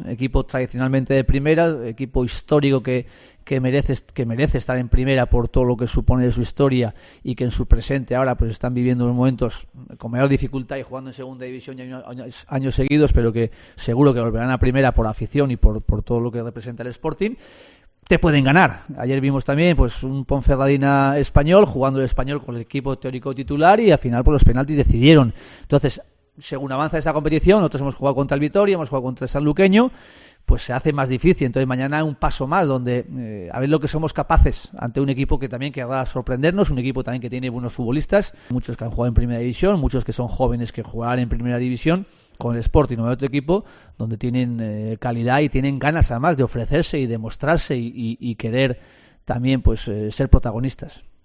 equipo tradicionalmente de primera, equipo histórico que merece estar en primera por todo lo que supone de su historia y que en su presente ahora pues están viviendo unos momentos con mayor dificultad y jugando en segunda división ya años seguidos, pero que seguro que volverán a primera por afición y por todo lo que representa el Sporting. Te pueden ganar. Ayer vimos también pues un Ponferradina Español jugando el Español con el equipo teórico titular y al final por los penaltis decidieron. Entonces, según avanza esta competición, nosotros hemos jugado contra el Vitoria, hemos jugado contra el Sanluqueño, pues se hace más difícil. Entonces mañana un paso más donde a ver lo que somos capaces ante un equipo que también querrá sorprendernos, un equipo también que tiene buenos futbolistas, muchos que han jugado en primera división, muchos que son jóvenes que jugarán en primera división con el Sporting o otro equipo donde tienen calidad y tienen ganas además de ofrecerse y de mostrarse y querer también pues ser protagonistas.